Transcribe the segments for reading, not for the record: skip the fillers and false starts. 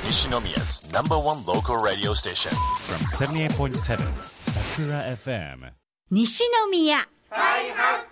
Nishinomiya's #1 local radio station from 78.7 Sakura FM 西宮再発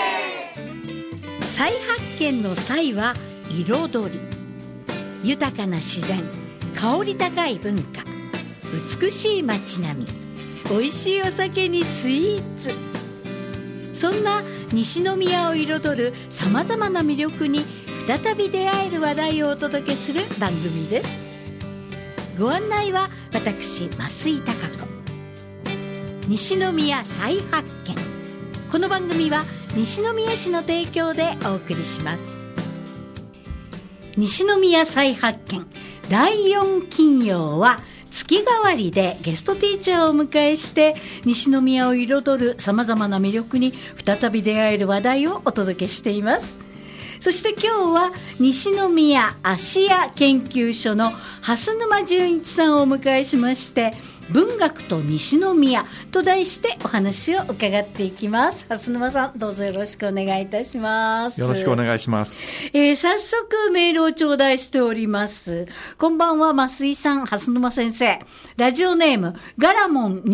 見の際は彩り、豊かな自然、香り高い文化、美しい街並み、美味しいお酒にスイーツ、そんな西宮を彩るさまざまな魅力に再び出会える話題をお届けする番組です。ご案内は私、増井貴子。西宮再発見、この番組は西宮市の提供でお送りします。西宮再発見第4金曜は月替わりでゲストティーチャーをお迎えして西宮を彩るさまざまな魅力に再び出会える話題をお届けしています。そして今日は西宮芦屋研究所の蓮沼純一さんをお迎えしまして、文学と西宮と題してお話を伺っていきます。蓮沼さん、どうぞよろしくお願いいたします。 よろしくお願いします。 早速メールを頂戴しております。こんばんは、増井さん、蓮沼先生。ラジオネームガラモン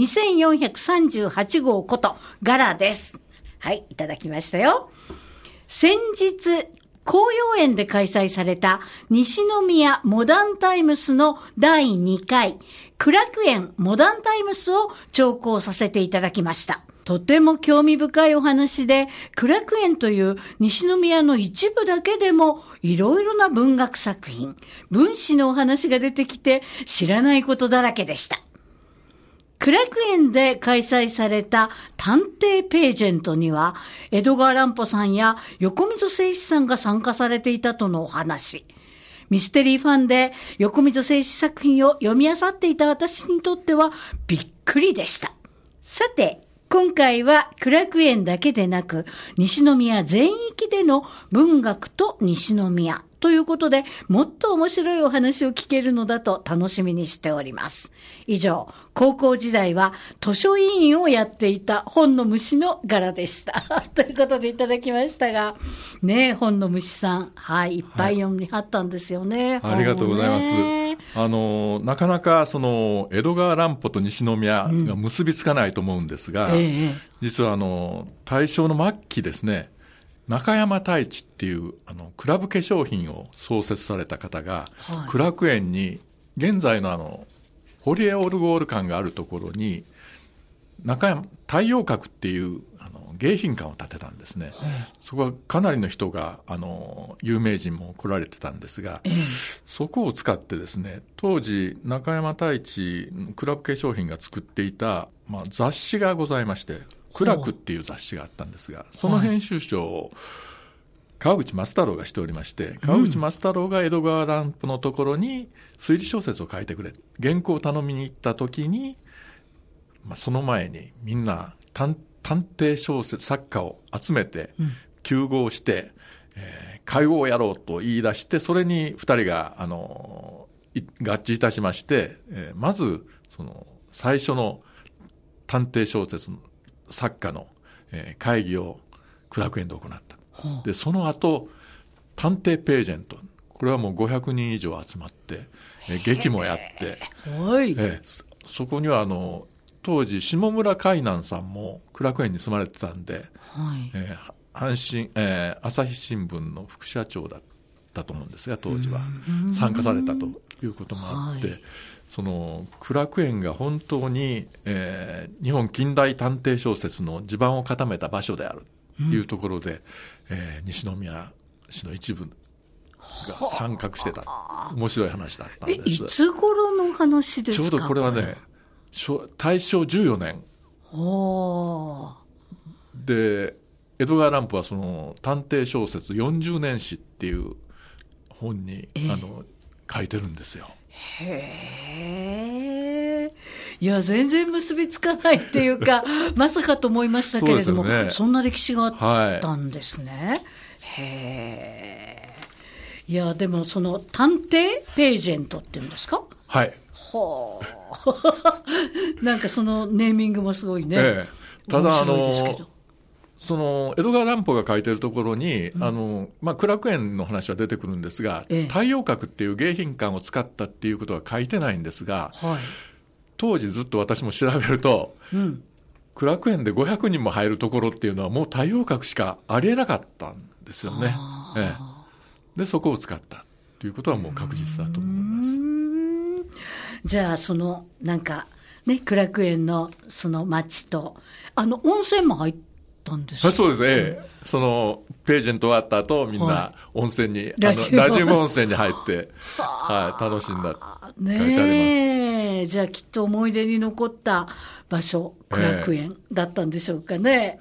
2438号ことガラです。はい、いただきましたよ。先日紅葉園で開催された西宮モダンタイムスの第2回苦楽園モダンタイムスを聴講させていただきました。とても興味深いお話で、苦楽園という西宮の一部だけでもいろいろな文学作品、文史のお話が出てきて知らないことだらけでした。苦楽園で開催された探偵ページェントには、江戸川乱歩さんや横溝正史さんが参加されていたとのお話。ミステリーファンで横溝正史作品を読み漁っていた私にとってはびっくりでした。さて、今回は苦楽園だけでなく、西宮全域での文学と西宮ということで、もっと面白いお話を聞けるのだと楽しみにしております。以上、高校時代は図書委員をやっていた本の虫の柄でした。ということでいただきましたが、ねえ、本の虫さん、はい、いっぱい読みはったんですよね。 ありがとうございます。なかなかその江戸川乱歩と西宮が結びつかないと思うんですが、実は大正の末期ですね、中山太一っていうクラブ化粧品を創設された方が、苦楽園に現在の堀江オルゴール館があるところに中山太陽閣っていう迎賓館を建てたんですね。そこはかなりの人が有名人も来られてたんですが、そこを使ってですね、当時中山太一クラブ化粧品が作っていた、雑誌がございまして、苦楽っていう雑誌があったんですが、その編集長を川口松太郎がしておりまして、川口松太郎が江戸川乱歩のところに推理小説を書いてくれ、原稿を頼みに行った時に、その前にみんな探偵小説作家を集めて集合して、会合をやろうと言い出して、それに2人が合致いたしまして、まずその最初の探偵小説の作家の会議を苦楽園で行った。でその後探偵ページェント、これはもう500人以上集まって劇もやって、そこには当時下村海南さんも苦楽園に住まれてたんで、朝日新聞の副社長だったと思うんですが、当時は参加されたということもあって、その苦楽園が本当に、日本近代探偵小説の地盤を固めた場所であるというところで、西宮市の一部が参画してた面白い話だったんです。 いつ頃の話ですか？ ちょうどこれはね、大正14年で、江戸川乱歩はその探偵小説40年史っていう本に、書いてるんですよ。 いや、全然結びつかないっていうかまさかと思いましたけれども、 そんな歴史があったんですね。いや、でもその探偵ページェントっていうんですか？なんかそのネーミングもすごいね。 ただその江戸川乱歩が書いてるところに、苦楽園の話は出てくるんですが、太陽閣っていう迎賓館を使ったっていうことは書いてないんですが、はい、当時ずっと私も調べると、苦楽園で500人も入るところっていうのはもう太陽閣しかありえなかったんですよね。でそこを使ったということはもう確実だと思います。 じゃあそのなんかね、苦楽園のその町と温泉も入ったんですか？ そうですね、そのページェント終わった後みんな温泉に、ラジウム温泉に入って、楽しんだ書いてあります。 じゃあきっと思い出に残った場所、苦楽園だったんでしょうかね。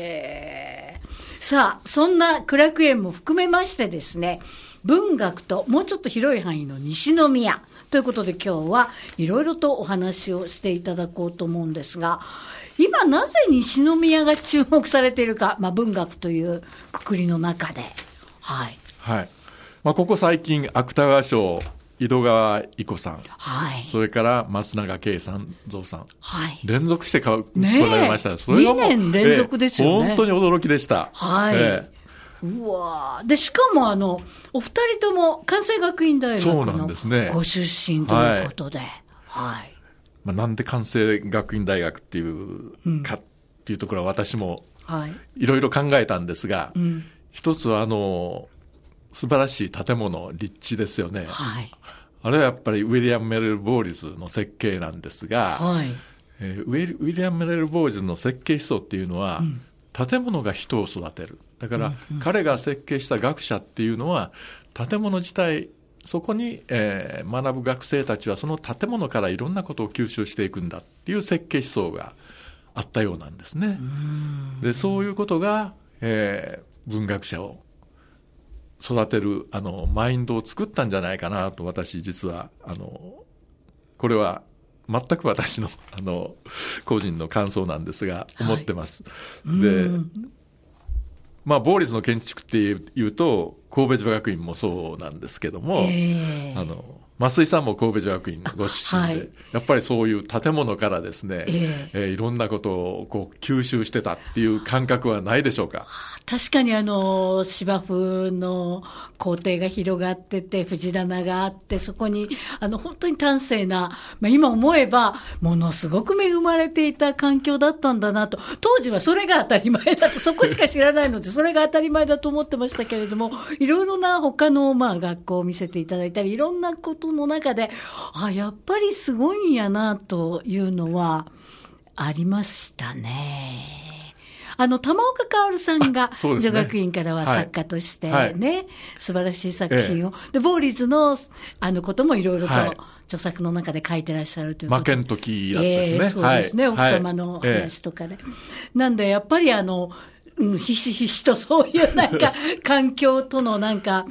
さあそんな苦楽園も含めましてですね、文学ともうちょっと広い範囲の西宮ということで、今日はいろいろとお話をしていただこうと思うんですが、今なぜ西宮が注目されているか、文学という括りの中で、 ここ最近芥川賞井戸川射子さん、それから松永圭さん、蔵さん、連続して来られました。それがもう 2年連続ですよね。 本当に驚きでした。 うわで、しかもお二人とも関西学院大学のご出身ということで、 なんで関西学院大学っていうかっていうところは私もいろいろ考えたんですが、一つは素晴らしい建物、立地ですよね。あれはやっぱりウィリアム・メレル・ボーリズの設計なんですが、ウィリアム・メレル・ボーリズの設計思想っていうのは、建物が人を育てる。だから、彼が設計した学者っていうのは建物自体、そこに、学ぶ学生たちはその建物からいろんなことを吸収していくんだっていう設計思想があったようなんですね。でそういうことが、文学者を育てるマインドを作ったんじゃないかなと、私実はこれは全く私の個人の感想なんですが思ってます。でボーリズの建築っていうと神戸女学院もそうなんですけども、増井さんも神戸女学院のご出身で、やっぱりそういう建物からですね、いろんなことをこう吸収してたっていう感覚はないでしょうか？ 確かに芝生の校庭が広がってて、藤棚があって、そこに本当に端正な、今思えばものすごく恵まれていた環境だったんだなと。当時はそれが当たり前だと、そこしか知らないのでそれが当たり前だと思ってましたけれども、いろいろな他の学校を見せていただいたり、いろんなことの中でやっぱりすごいんやなというのはありましたね。玉岡薫さんが女学院からは作家としてね、素晴らしい作品を、でボーリズのこともいろいろと著作の中で書いてらっしゃるということで、 負けん時だったですね。 そうですね、奥様の話とかで、なんでやっぱりひしひしとそういう環境との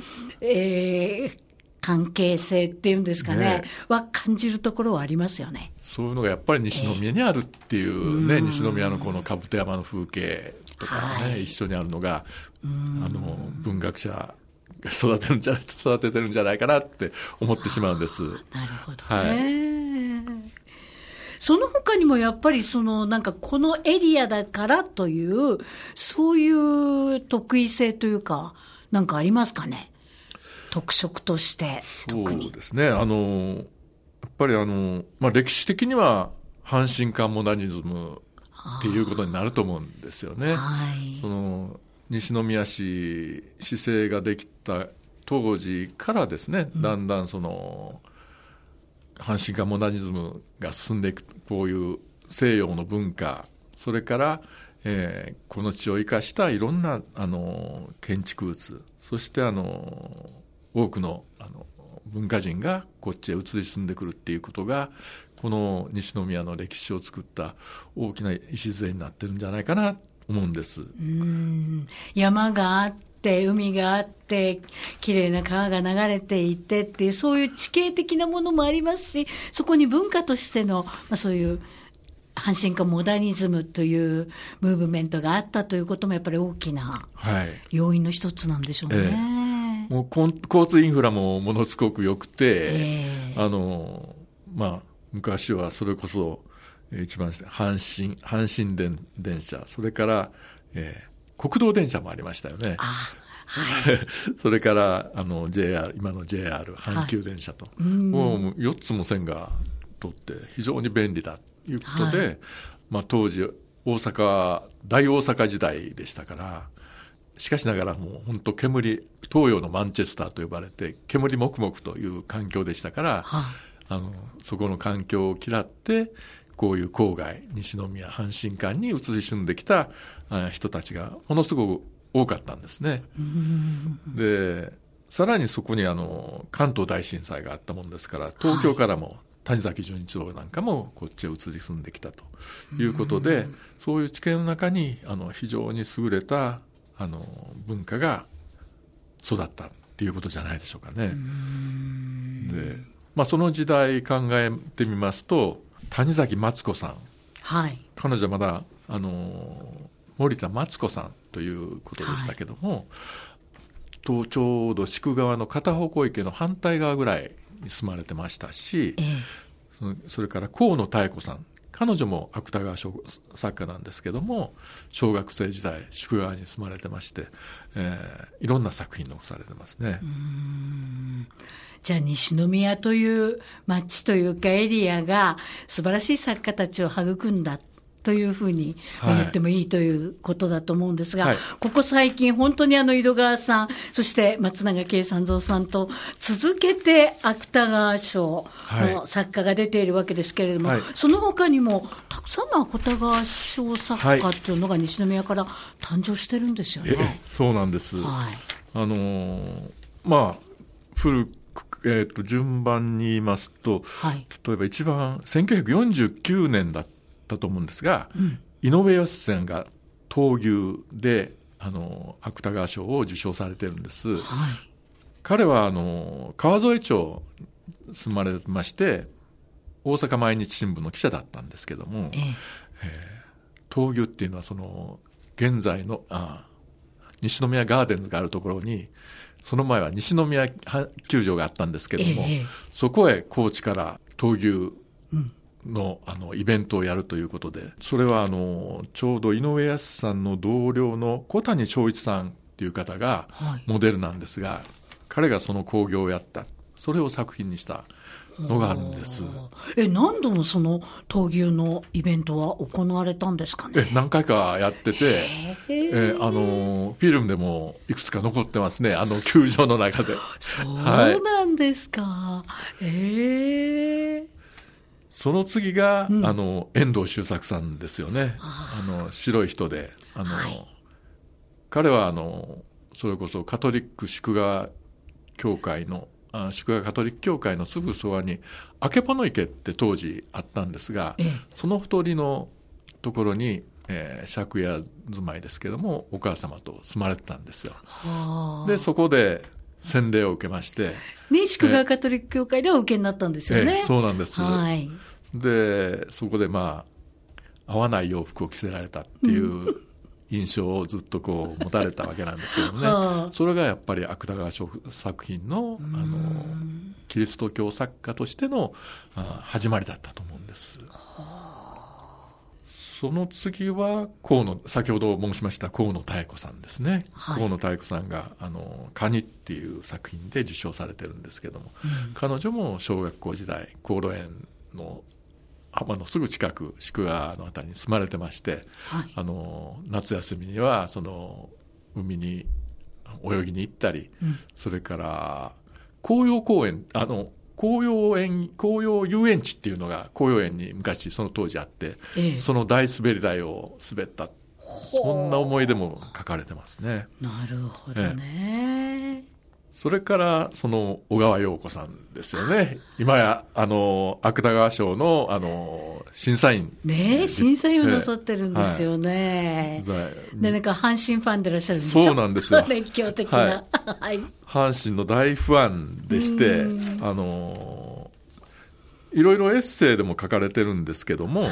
関係性っていうんですかね、は感じるところはありますよね。 そういうのがやっぱり西宮にあるっていうね、西宮のこの兜山の風景とかね、一緒にあるのが文学者が育ててるんじゃないかなって思ってしまうんです。 なるほどね。その他にもやっぱりこのエリアだからというそういう得意性というかありますかね？特色として特に。 そうですね。やっぱり歴史的には阪神間モダニズムっていうことになると思うんですよね。その西宮市市政ができた当時からですね、だんだん阪神間モダニズムが進んでいく、こういう西洋の文化、それから、この地を生かしたいろんな建築物、そして多くの文化人がこっちへ移り住んでくるっていうことが、この西宮の歴史を作った大きな礎になってるんじゃないかなと思うんです。 山があって海があってきれいな川が流れていてっていう、そういう地形的なものもありますし、そこに文化としての、そういう阪神間モダニズムというムーブメントがあったということもやっぱり大きな要因の一つなんでしょうね。 もう交通インフラもものすごく良くて、昔はそれこそ一番阪神電車、それから、 国道電車もありましたよね。 はい、 それからJR、今の JR 阪急電車と、もう4つも線が通って非常に便利だということで、当時大阪時代でしたから、しかしながらもう本当東洋のマンチェスターと呼ばれて煙もくもくという環境でしたから、そこの環境を嫌ってこういう郊外、西宮、阪神間に移り住んできた人たちがものすごく多かったんですね。で、さらにそこに関東大震災があったもんですから、東京からも谷崎潤一郎なんかもこっちへ移り住んできたということで、そういう地形の中に非常に優れた文化が育ったっていうことじゃないでしょうかね。で、その時代考えてみますと、谷崎松子さん、彼女はまだ森田松子さんということでしたけども、ちょうど宿川の片鉾池の反対側ぐらいに住まれてましたし、それから河野妙子さん、彼女も芥川賞作家なんですけども、小学生時代宿川に住まれてまして、いろんな作品残されてますね。 じゃあ西宮という町というかエリアが素晴らしい作家たちを育んだというふうに思ってもいいということだと思うんですが、ここ最近本当に井戸川さん、そして松永圭三蔵さんと続けて芥川賞の作家が出ているわけですけれども、その他にもたくさんの芥川賞作家っていうのが西宮から誕生してるんですよね。 そうなんです。古く順番に言いますと、例えば一番1949年だと思うんですが、井上陽水さんが闘牛で芥川賞を受賞されてるんです。彼は川添町住まれまして、大阪毎日新聞の記者だったんですけども、闘牛っていうのは現在の西宮ガーデンズがあるところに、その前は西宮球場があったんですけども、そこへ高知から闘牛のイベントをやるということで、それはちょうど井上陽水さんの同僚の小谷長一さんっていう方がモデルなんですが、彼がその興行をやった、それを作品にしたのがあるんです。 何度もその闘牛のイベントは行われたんですかね。 何回かやってて、フィルムでもいくつか残ってますね、球場の中で。 そうなんですか。 その次が、遠藤周作さんですよね。白い人で、彼はそれこそカトリック宿川教会の宿川カトリック教会のすぐそばにあけぼの池って当時あったんですが、そのほとりのところに、借家住まいですけども、お母様と住まれてたんですよ。でそこで洗礼を受けまして、 宿川カトリック教会でお受けになったんですよね。 そうなんです。でそこで合わない洋服を着せられたっていう印象をずっと持たれたわけなんですけどもね。それがやっぱり芥川賞作品のキリスト教作家としての始まりだったと思うんです。その次は先ほど申しました河野妙子さんですね。河野妙子さんがカニっていう作品で受賞されてるんですけども、彼女も小学校時代高炉園の浜のすぐ近く宿川のあたりに住まれてまして、夏休みには海に泳ぎに行ったり、それから紅葉公園紅葉遊園地っていうのが紅葉園に昔その当時あって、その大滑り台を滑った、そんな思い出も書かれてますね。 なるほどね。 それから小川陽子さんですよね。今や芥川賞の審査員審査員をなさってるんですよね。なんか阪神ファンでいらっしゃるんでしょ。 そうなんですよ。 熱狂的な、 阪神の大ファンでして、いろいろエッセイでも書かれてるんですけども、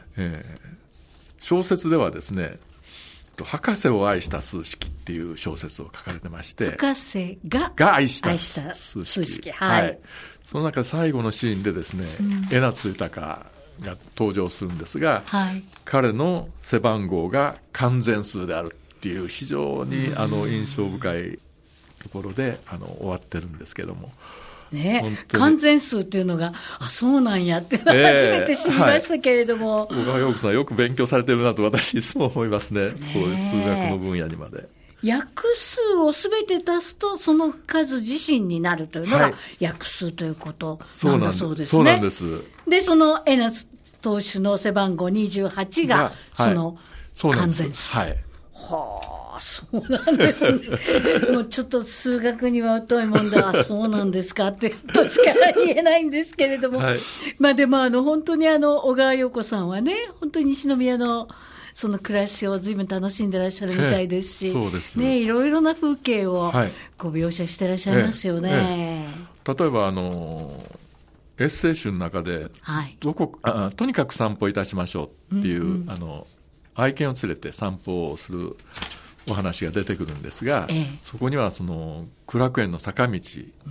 小説ではですね、博士を愛した数式っていう小説を書かれてまして、 博士が愛した数式、その中最後のシーンでですね、江夏豊が登場するんですが、彼の背番号が完全数であるっていう非常に印象深いところで終わってるんですけども、 ね、完全数っていうのがそうなんやって初めて知りましたけれども、 小川陽子さんよく勉強されてるなと私いつも思いますね。そういう数学の分野にまで。 約数をすべて足すとその数自身になるというのが約数ということなんだそうですね。 そうなんです。 でその江夏投手の背番号28がその完全数。 はい。 はあ、そうなんですね。もうちょっと数学には疎いもんだ。そうなんですかってとしか言えないんですけれども、はい、まあでも本当に小川陽子さんはね、本当に西宮のその暮らしを随分楽しんでらっしゃるみたいですし、 そうですね、いろいろな風景をこう描写してらっしゃいますよね。 例えばエッセイ集の中で、はい、とにかく散歩いたしましょうっていう、愛犬を連れて散歩をするお話が出てくるんですが、そこにはその苦楽園の坂道、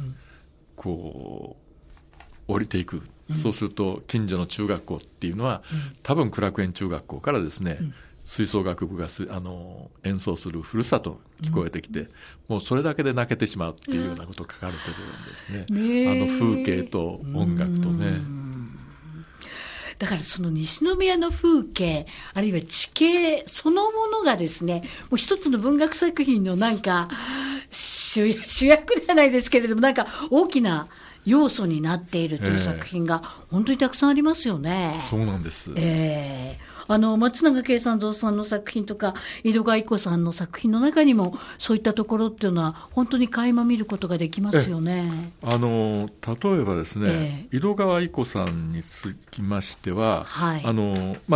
こう降りていく、そうすると近所の中学校っていうのは、多分苦楽園中学校からですね、吹奏楽部が演奏するふるさと聞こえてきて、もうそれだけで泣けてしまうっていうようなことが書かれてるんですね。風景と音楽とね。 だからその西宮の風景、あるいは地形そのものがですね、もう一つの文学作品のなんか主役ではないですけれども、なんか大きな要素になっているという作品が本当にたくさんありますよね。 そうなんです。 松永圭三蔵さんの作品とか井戸川伊子さんの作品の中にもそういったところっていうのは本当に垣間見ることができますよね。 例えばですね、井戸川伊子さんにつきましては、はい、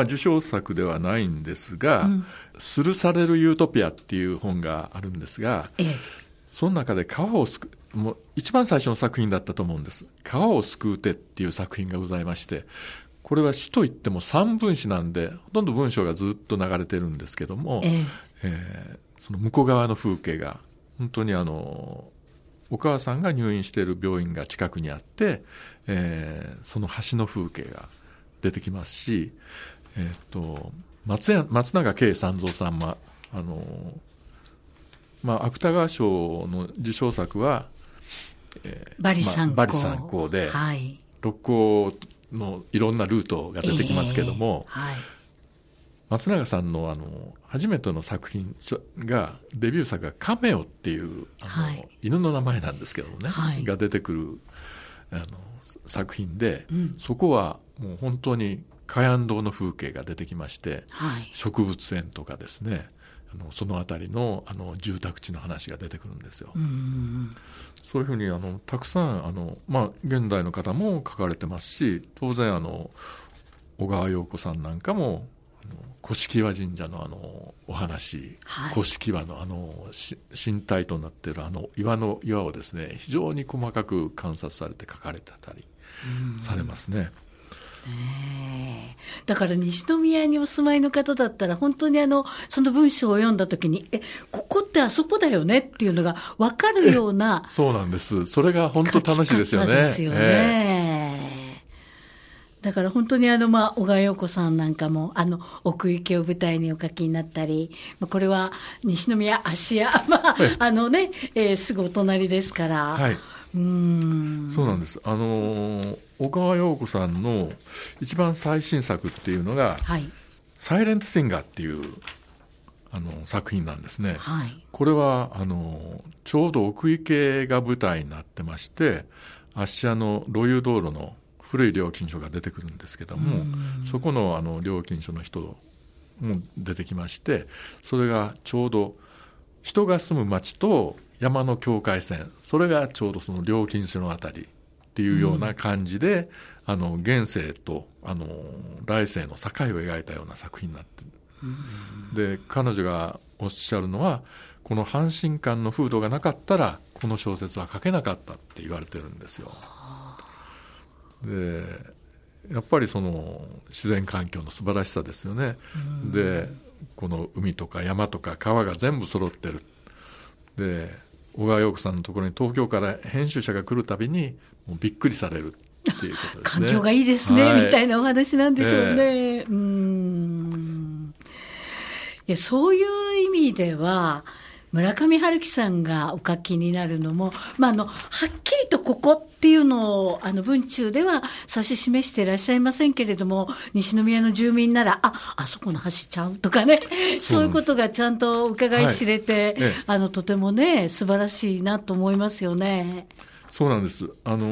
受賞作ではないんですが、吊るされるユートピアっていう本があるんですが、その中で川を救う、もう一番最初の作品だったと思うんです。川を救うてっていう作品がございまして、これは詩といっても三分詩なんで、ほとんど文章がずっと流れてるんですけども、その向こう側の風景が、本当にお母さんが入院している病院が近くにあって、その橋の風景が出てきますし、松永圭三蔵さんは、芥川賞の受賞作は、 バリ三校で、はい、六甲のいろんなルートが出てきますけども、はい、松永さんの初めての作品がデビュー作がカメオっていうはい、犬の名前なんですけどもね、はい、が出てくる作品で、そこはもう本当に海岸道の風景が出てきまして、はい、植物園とかですね、そのあたりの住宅地の話が出てくるんですよ。そういうふうにたくさん現代の方も書かれてますし、当然小川陽子さんなんかも古式輪神社のお話、はい、古式輪の神体となっている岩をですね、非常に細かく観察されて書かれてたりされますね。 だから西宮にお住まいの方だったら本当にその文章を読んだときにここってあそこだよねっていうのが分かるようなそうなんです。それが本当楽しいですよね。 だから本当に小川陽子さんなんかも奥池を舞台にお書きになったり、これは西宮芦屋、すぐお隣ですから、はい、そうなんです。小川陽子さんの一番最新作っていうのが、はい、サイレントシンガーっていう作品なんですね。はい、これはちょうど奥池が舞台になってまして、芦屋の路遊道路の古い料金所が出てくるんですけども、そこの料金所の人も出てきまして、それがちょうど人が住む町と山の境界線、それがちょうどその料金所のあたりっていうような感じで、現世と来世の境を描いたような作品になってる。で、彼女がおっしゃるのは、この阪神間の風土がなかったらこの小説は書けなかったって言われてるんですよ。で、やっぱりその自然環境の素晴らしさですよね。で、この海とか山とか川が全部揃ってる。で、小川陽子さんのところに東京から編集者が来るたびにもうびっくりされるっていうことですね。環境がいいですね、はい、みたいなお話なんでしょうね。いや、そういう意味では、村上春樹さんがお書きになるのも、はっきりとここっていうのを、文中では指し示していらっしゃいませんけれども、西宮の住民なら、あそこの橋ちゃうとかね、そういうことがちゃんと伺い知れて、とてもね、素晴らしいなと思いますよね。 そうなんです。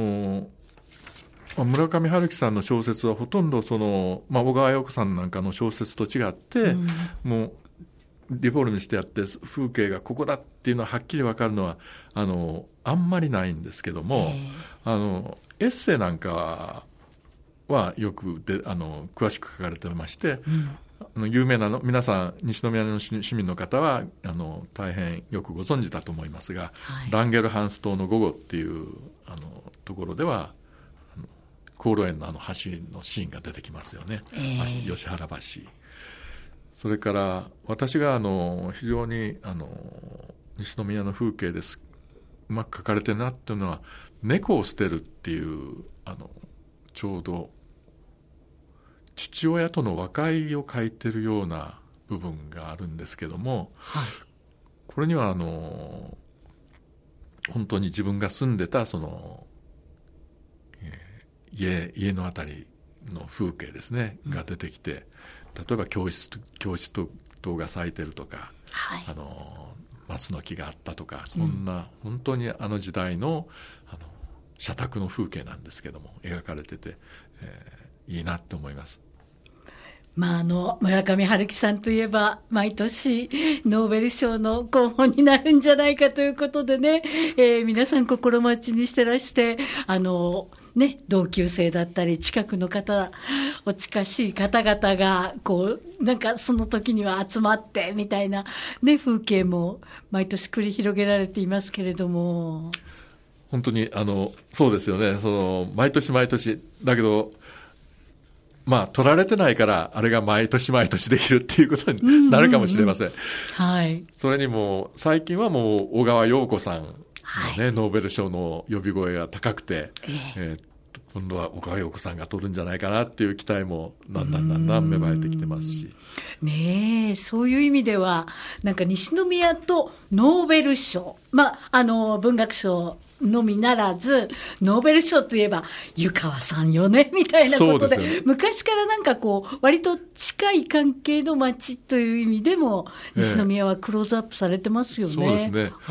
村上春樹さんの小説はほとんど小川洋子さんなんかの小説と違って、もう、リフォルメしてやって風景がここだっていうのははっきり分かるのはあんまりないんですけども、エッセイなんかはよく詳しく書かれてまして、有名な皆さん西宮の市民の方は大変よくご存知だと思いますが、ランゲルハンス島の午後っていうところでは航路園の橋のシーンが出てきますよね、吉原橋。それから私が非常に西宮の風景ですうまく書かれてるなっていうのは、猫を捨てるっていうちょうど父親との和解を書いてるような部分があるんですけども、これには本当に自分が住んでた家のあたりの風景ですね、が出てきて、例えば教室灯が咲いてるとか、松の木があったとか、そんな本当に時代の社宅の風景なんですけども描かれてて、いいなって思います。 村上春樹さんといえば毎年ノーベル賞の候補になるんじゃないかということでね、皆さん心待ちにしてらして同級生だったり近くの方、お近しい方々がなんかその時には集まってみたいな、風景も毎年繰り広げられていますけれども、 本当にそうですよね。毎年毎年だけど、取られてないからあれが毎年毎年できるっていうことになるかもしれません。それにも最近はもう小川洋子さんのノーベル賞の呼び声が高くて、今度は小川洋子さんが取るんじゃないかなっていう期待もだんだん芽生えてきてますし、 そういう意味ではなんか西宮とノーベル賞、文学賞のみならずノーベル賞といえば湯川さんよねみたいなことで、昔からなんか割と近い関係の街という意味でも西宮はクローズアップされてますよね。 そうですね。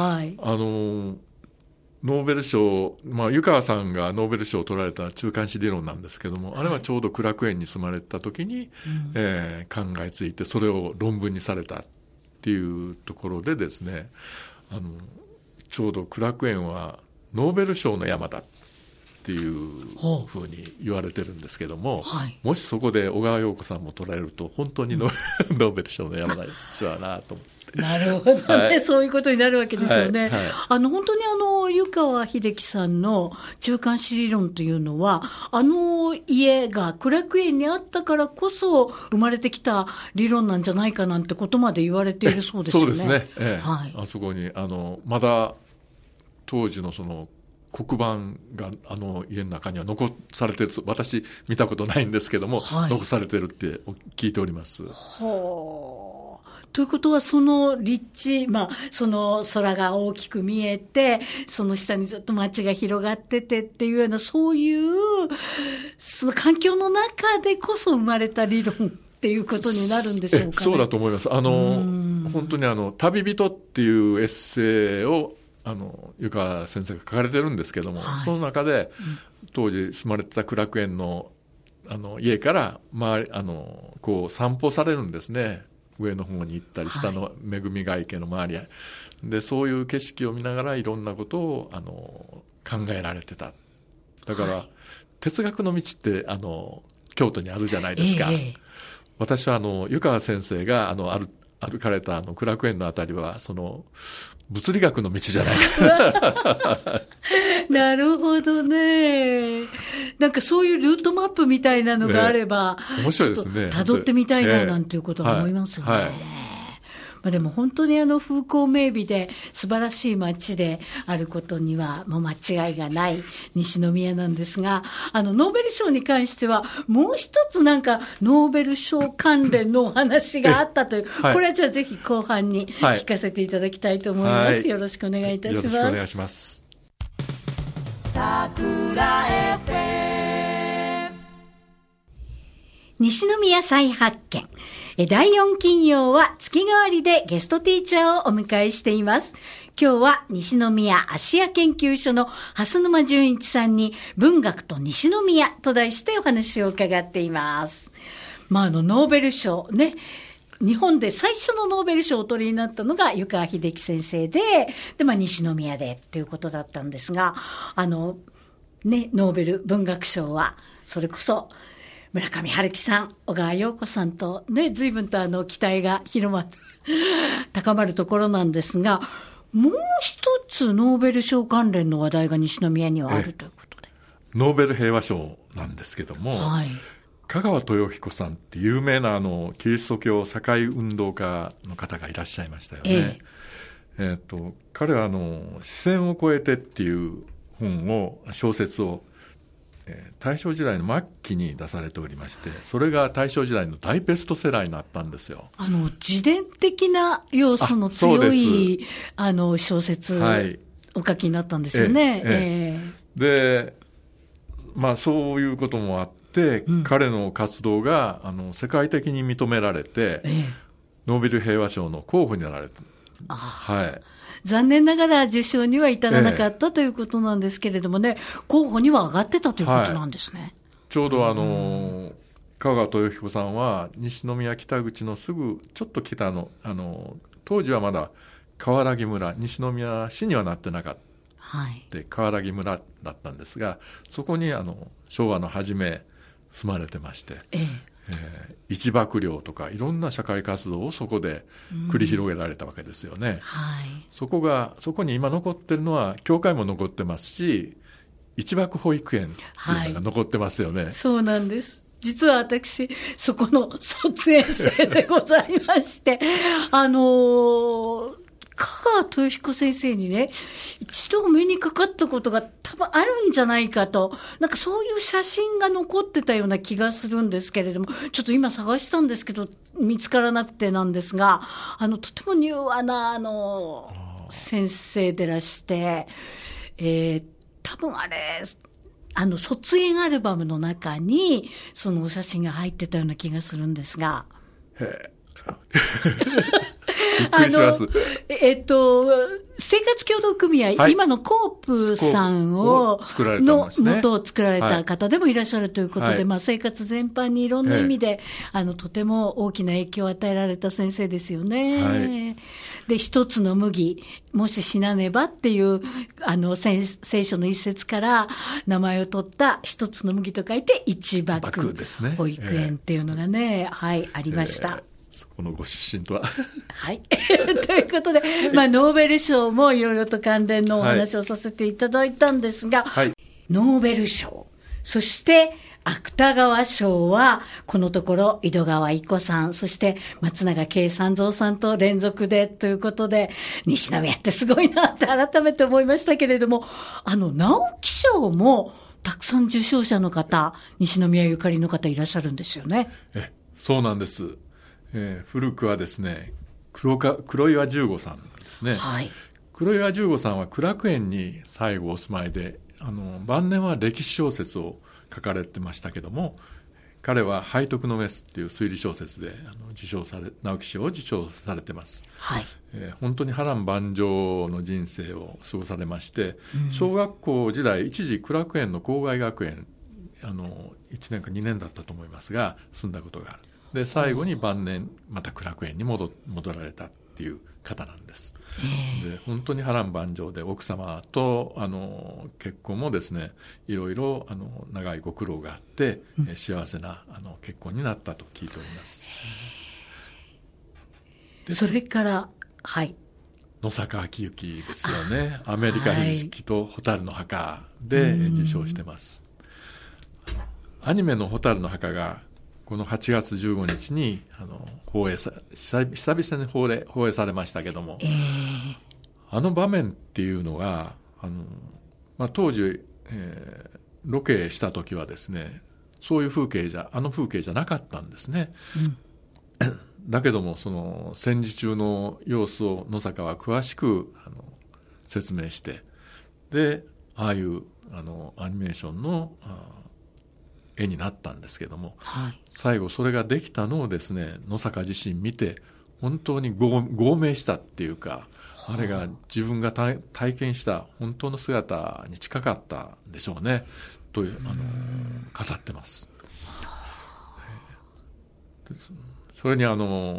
ノーベル賞、湯川さんがノーベル賞を取られた中間子理論なんですけども、あれはちょうど苦楽園に住まれた時に、考えついてそれを論文にされたっていうところでですね、ちょうど苦楽園はノーベル賞の山だっていうふうに言われてるんですけども、もしそこで小川洋子さんも取られると本当にノーベル賞の山だちはなと思って。 なるほどね、そういうことになるわけですよね。本当に湯川秀樹さんの中間子理論というのは、家が苦楽園にあったからこそ生まれてきた理論なんじゃないかなんてことまで言われているそうですよね。 そうですね。あそこにまだ当時の黒板が家の中には残されてる、私見たことないんですけども、残されてるって聞いております。 ということはその立地、その空が大きく見えて、その下にずっと街が広がっててっていうような、そういうその環境の中でこそ生まれた理論っていうことになるんでしょうかね。 そうだと思います。本当に旅人っていうエッセイを湯川先生が書かれてるんですけども、その中で当時住まれてた苦楽園の家から散歩されるんですね。上の方に行ったり下の恵みヶ池の周りで、そういう景色を見ながらいろんなことを考えられてた。だから、哲学の道って京都にあるじゃないですか。私は湯川先生が歩かれた苦楽園のあたりは物理学の道じゃないかなるほどね。なんかそういうルートマップみたいなのがあれば、 面白いですね。 辿ってみたいななんていうことは思いますよね。 でも本当に風光明媚で素晴らしい街であることにはもう間違いがない西宮なんですが、ノーベル賞に関してはもう一つなんかノーベル賞関連のお話があったという、 はい、 これはじゃあぜひ後半に聞かせていただきたいと思います、はい、よろしくお願いいたします。 よろしくお願いします。 桜 FM 西宮再発見。第4金曜は月替わりでゲストティーチャーをお迎えしています。今日は西宮アジア研究所の蓮沼純一さんに文学と西宮と題してお話を伺っています。ノーベル賞ね。日本で最初のノーベル賞をお取りになったのが湯川秀樹先生で、西宮でということだったんですが、ノーベル文学賞は、それこそ、村上春樹さん、小川陽子さんと随分と期待が高まるところなんですが、もう一つノーベル賞関連の話題が西宮にはあるということで。 ノーベル平和賞なんですけども、はい、香川豊彦さんって有名なキリスト教社会運動家の方がいらっしゃいましたよね。彼は視線を超えてっていう小説を大正時代の末期に出されておりまして、それが大正時代の大ベストセラーになったんですよ。 自伝的な要素の強い小説お書きになったんですよね。 で、そういうこともあって、彼の活動が世界的に認められて、ノーベル平和賞の候補になられた。はい。 残念ながら受賞には至らなかったということなんですけれどもね、候補には上がってたということなんですね。 ちょうど香川豊彦さんは西宮北口のすぐちょっと北の当時はまだ河原木村、西宮市にはなってなかった、河原木村だったんですが、そこに昭和の初め住まれてまして、一幕僚とかいろんな社会活動をそこで繰り広げられたわけですよね。そこに今残ってるのは教会も残ってますし、一幕保育園っていうのが残ってますよね。 そうなんです。実は私そこの卒園生でございまして香川豊彦先生にね、一度お目にかかったことが多分あるんじゃないかと、なんかそういう写真が残ってたような気がするんですけれども、ちょっと今探したんですけど見つからなくてなんですが、とても柔和な先生でらして、多分あれ卒園アルバムの中にそのお写真が入ってたような気がするんですが。 びっくりします。 生活協同組合、今のコープさんの元を作られた方でもいらっしゃるということで、生活全般にいろんな意味で、とても大きな影響を与えられた先生ですよね。で、一つの麦、もし死なねばっていう、聖書の一節から名前を取った一つの麦と書いて、一幕保育園っていうのがね、ありました。 そこのご出身とは。 はい。ということで、ノーベル賞もいろいろと関連のお話をさせていただいたんですが、ノーベル賞、そして芥川賞は、このところ井戸川射子さん、そして松永圭三蔵さんと連続でということで、西宮ってすごいなって改めて思いましたけれども、直木賞もたくさん受賞者の方、西宮ゆかりの方いらっしゃるんですよね。 そうなんです。古くはですね、黒岩十五さんですね。黒岩十五さんは苦楽園に最後お住まいで、晩年は歴史小説を書かれてましたけども、彼は背徳のメスっていう推理小説で直木賞を受賞されてます。本当に波乱万丈の人生を過ごされまして、小学校時代一時苦楽園の校外学園1年か2年だったと思いますが住んだことがある。で最後に晩年また苦楽園に戻られたっていう方なんです。で本当に波乱万丈で奥様と結婚もですねいろいろ長いご苦労があって、幸せな結婚になったと聞いております。 それから野坂昭之ですよね。アメリカひじきと蛍の墓で受賞してます。アニメの蛍の墓がこの8月15日に久々に放映されましたけども、あの場面っていうのが当時、ロケした時はですね、そういう風景じゃなかったんですね、だけどもその戦時中の様子を野坂は詳しく説明して、でああいうアニメーションの絵になったんですけども、最後それができたのをですね、野坂自身見て本当に豪鳴したっていうか、あれが自分が体験した本当の姿に近かったんでしょうねという語ってます。それに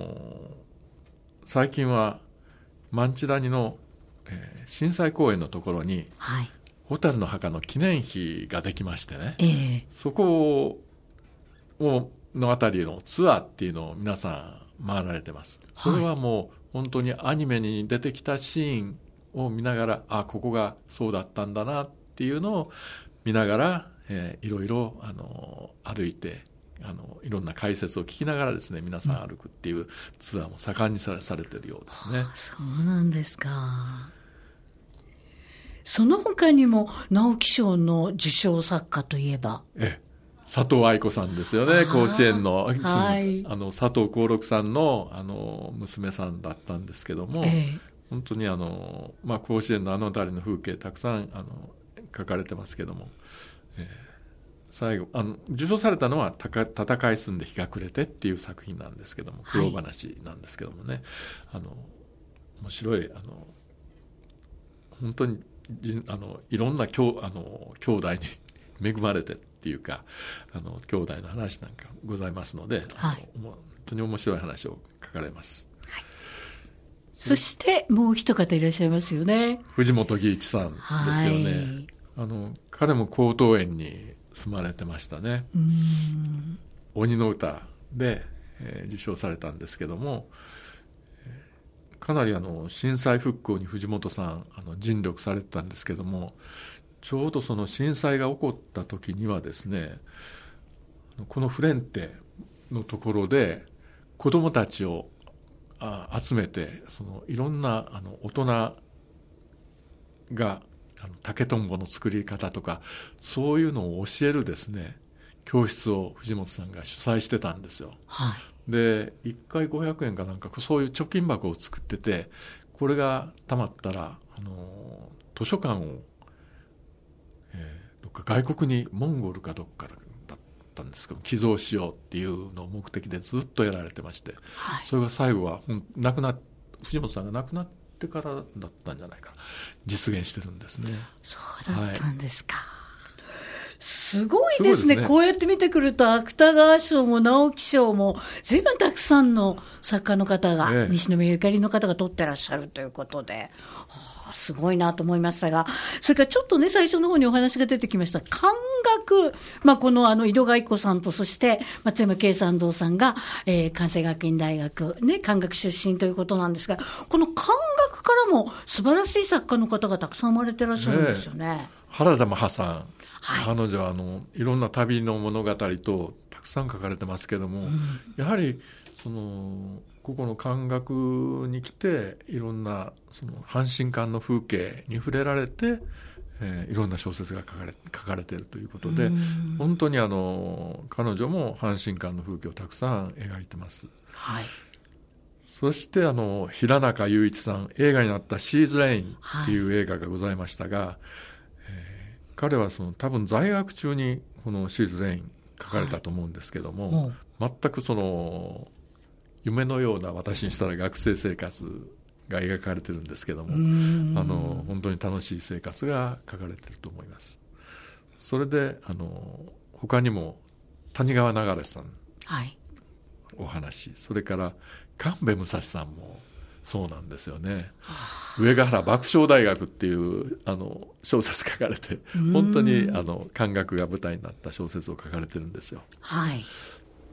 最近は万地谷の、震災公園のところに、蛍の墓の記念碑ができましてね、そこのあたりのツアーっていうのを皆さん回られてます。それはもう本当にアニメに出てきたシーンを見ながら、ここがそうだったんだなっていうのを見ながら、いろいろ歩いていろんな解説を聞きながらですね、皆さん歩くっていうツアーも盛んにされているようですね。 そうなんですか。その他にも直木賞の受賞作家といえば、 佐藤愛子さんですよね。甲子園の、佐藤幸六さんの娘さんだったんですけども、本当に甲子園の辺りの風景たくさん書かれてますけども、最後受賞されたのは戦い済んで日が暮れてっていう作品なんですけども、苦労話なんですけどもね、面白い本当にいろんな兄弟に恵まれてっていうか兄弟の話なんかございますので、本当に面白い話を書かれます。 そしてもう一方いらっしゃいますよね。 藤本義一さんですよね。彼も江東園に住まれてましたね。鬼の歌で、受賞されたんですけども、かなり震災復興に藤本さん尽力されてたんですけども、ちょうどその震災が起こった時にはですね、このフレンテのところで子どもたちを集めて、いろんな大人が竹とんぼの作り方とかそういうのを教えるですね、教室を藤本さんが主催してたんですよ。で1回500円かなんかそういう貯金箱を作ってて、これがたまったら図書館を、どっか外国にモンゴルかどっかだったんですけど寄贈しようっていうのを目的でずっとやられてまして、それが最後は藤本さんが亡くなってからだったんじゃないかな、実現してるんですね。 そうだったんですか。すごいですね。こうやって見てくると芥川賞も直木賞も随分たくさんの作家の方が、西宮ゆかりの方が取ってらっしゃるということで、すごいなと思いましたが、それからちょっとね、最初の方にお話が出てきました漢学、この井戸賀一子さんとそして松山慶三蔵さんが、関西学院大学ね漢学出身ということなんですが、この漢学からも素晴らしい作家の方がたくさん生まれてらっしゃるんですよね。 原田マハさん、彼女はいろんな旅の物語とたくさん書かれてますけども、やはりここの漢学に来ていろんな阪神間の風景に触れられて、いろんな小説が書かれているということで、本当に彼女も阪神間の風景をたくさん描いてます。そして平中雄一さん、映画になったシーズレインっていう映画がございましたが、彼は多分在学中にこのシーズレイン書かれたと思うんですけども、全く夢のような私にしたら学生生活が描かれてるんですけども、本当に楽しい生活が書かれてると思います。それで他にも谷川流さん、お話、それから神戸武蔵さんもそうなんですよね。上ヶ原爆笑大学っていう小説書かれて、本当に漢学が舞台になった小説を書かれてるんですよ。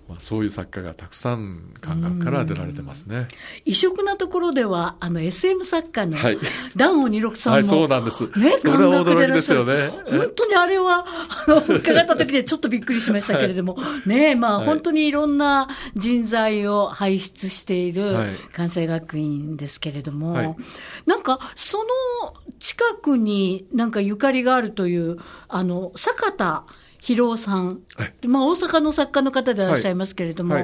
そういう作家がたくさん漢学から出られてますね。 異色なところではSM 作家のはい檀尾二六さんも、 そうなんです。 ね、 それは驚きですよね。 本当にあれは伺った時にちょっとびっくりしましたけれども、ね、本当にいろんな人材を輩出している関西学院ですけれども、なんかその近くになんかゆかりがあるという坂田博夫さん、大阪の作家の方でいらっしゃいますけれども、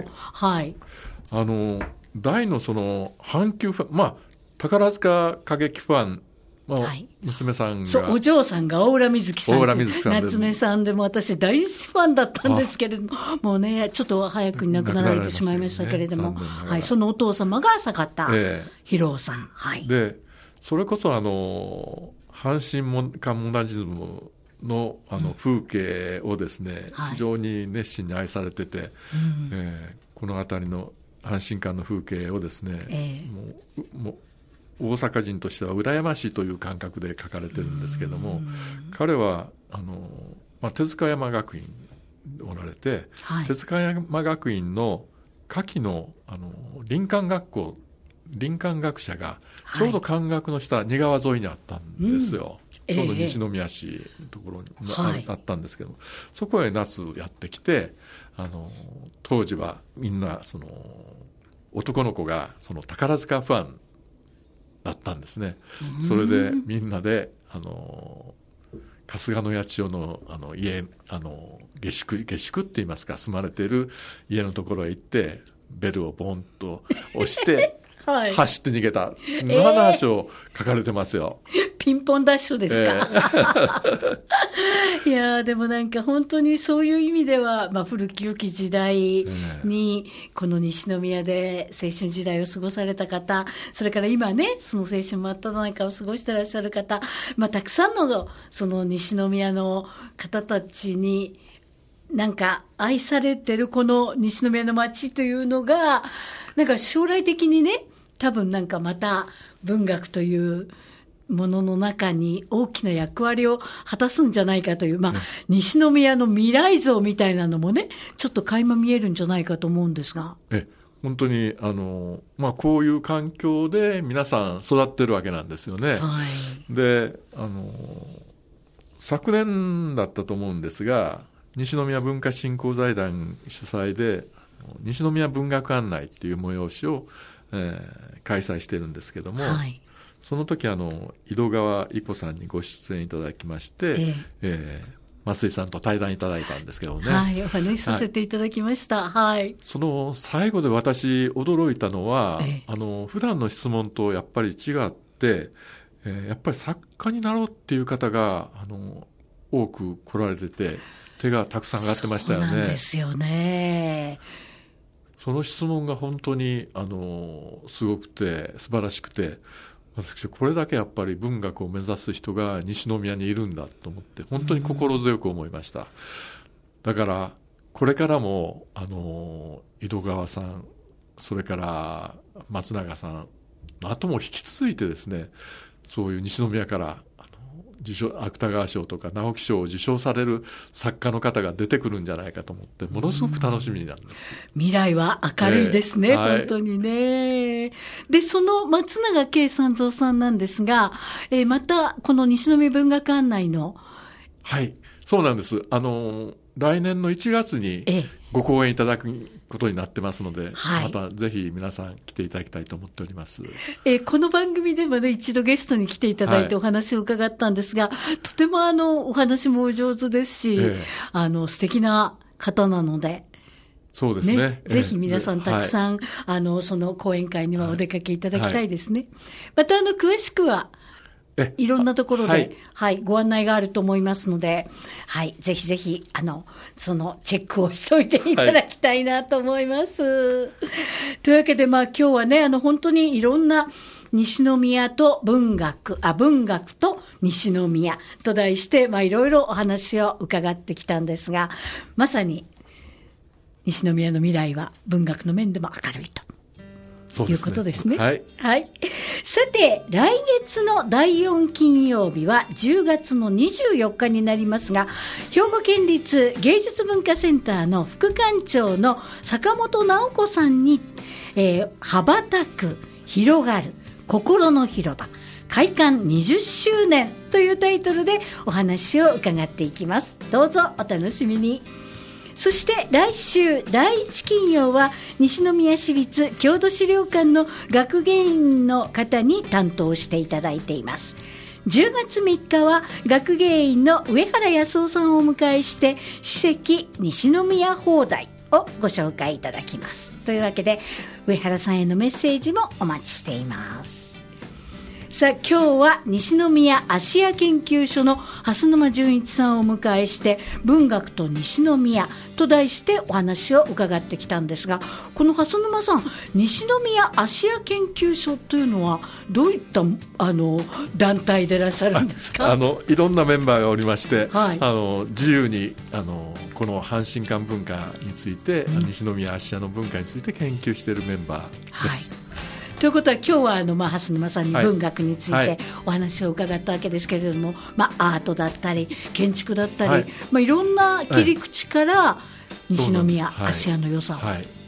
大のその阪急ファン、宝塚歌劇ファン、娘さんが、 お嬢さんが大浦瑞希さん、 夏目さんでも私大ファンだったんですけれども、もうねちょっと早くに亡くなられてしまいましたけれども、そのお父様が坂田博夫さん、 でそれこそ阪神カモダニズムの風景をですね、非常に熱心に愛されてて、この辺りの阪神間の風景をですね、もう大阪人としては羨ましいという感覚で書かれてるんですけども、彼は手塚山学院おられて、手塚山学院の夏季の林間学舎がちょうど漢学の下、仁川沿いにあったんですよ。ちょうど西宮市のところにあったんですけど、そこへ夏やってきて、当時はみんな男の子が宝塚ファンだったんですね。それでみんなで春日の八千代の家下宿って言いますか、住まれている家のところへ行ってベルをボンと押して走って逃げた、話を書かれてますよ。 ピンポンダッシュですか、いやでもなんか本当にそういう意味では、古き良き時代にこの西宮で青春時代を過ごされた方、それから今ねその青春真っ只中を過ごしてらっしゃる方、たくさんのその西宮の方たちになんか愛されてるこの西宮の街というのが、なんか将来的にね、多分なんかまた文学というものの中に大きな役割を果たすんじゃないかという、西宮の未来像みたいなのもね、ちょっと垣間見えるんじゃないかと思うんですが。 本当にこういう環境で皆さん育ってるわけなんですよね。で昨年だったと思うんですが、西宮文化振興財団主催で西宮文学案内っていう催しを、開催してるんですけども、その時井戸川伊子さんにご出演いただきまして、増井さんと対談いただいたんですけどね、 お話しさせていただきました。 その最後で私驚いたのは、普段の質問とやっぱり違って、やっぱり作家になろうっていう方が多く来られてて、手がたくさん上がってましたよね。 そうなんですよね。 その質問が本当にすごくて素晴らしくて、私これだけやっぱり文学を目指す人が西宮にいるんだと思って本当に心強く思いました。だからこれからも井戸川さん、それから松永さんの後も引き続いてですね、そういう西宮から芥川賞とか直木賞を受賞される作家の方が出てくるんじゃないかと思ってものすごく楽しみなんです。 未来は明るいですね、本当にね。でその松永圭三蔵さんなんですが、またこの西宮文学案内のそうなんです。来年の1月にご講演いただくことになってますので、またぜひ皆さん来ていただきたいと思っております。 この番組でもね、一度ゲストに来ていただいてお話を伺ったんですが、とてもお話もお上手ですし、素敵な方なので、 そうですね。 ぜひ皆さんたくさん、その講演会にはお出かけいただきたいですね。また詳しくはいろんなところで、ご案内があると思いますので、ぜひぜひそのチェックをしといていただきたいなと思います。というわけで今日はね、本当にいろんな西宮と文学と西宮と題して、いろいろお話を伺ってきたんですが、まさに西宮の未来は文学の面でも明るいとそうですね、 いうことですね。 はい。 はい。さて、来月の第4金曜日は10月の24日になりますが、兵庫県立芸術文化センターの副館長の坂本直子さんに、羽ばたく、広がる、心の広場、開館20周年というタイトルでお話を伺っていきます。どうぞお楽しみに。そして来週第1金曜は西宮市立郷土資料館の学芸員の方に担当していただいています。10月3日は学芸員の上原康夫さんをお迎えして史跡西宮砲台をご紹介いただきます。というわけで上原さんへのメッセージもお待ちしています。さあ今日は西宮芦屋研究所の蓮沼純一さんをお迎えして文学と西宮と題してお話を伺ってきたんですが、この蓮沼さん、西宮芦屋研究所というのはどういった団体でいらっしゃるんですか？ いろんなメンバーがおりまして、 はい、 自由にこの阪神館文化について、西宮芦屋の文化について研究しているメンバーです、はい。 ということは今日は蓮沼さんに文学についてお話を伺ったわけですけれども、アートだったり建築だったり、いろんな切り口から西宮芦屋の良さを、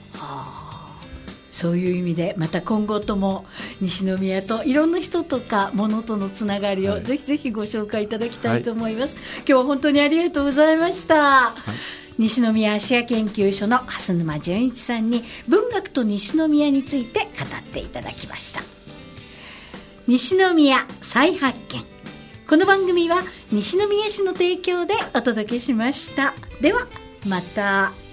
そういう意味でまた今後とも西宮といろんな人とか物とのつながりをぜひぜひご紹介いただきたいと思います、今日は本当にありがとうございました、西宮芦屋研究所の蓮沼純一さんに文学と西宮について語っていただきました。西宮再発見。この番組は西宮市の提供でお届けしました。ではまた。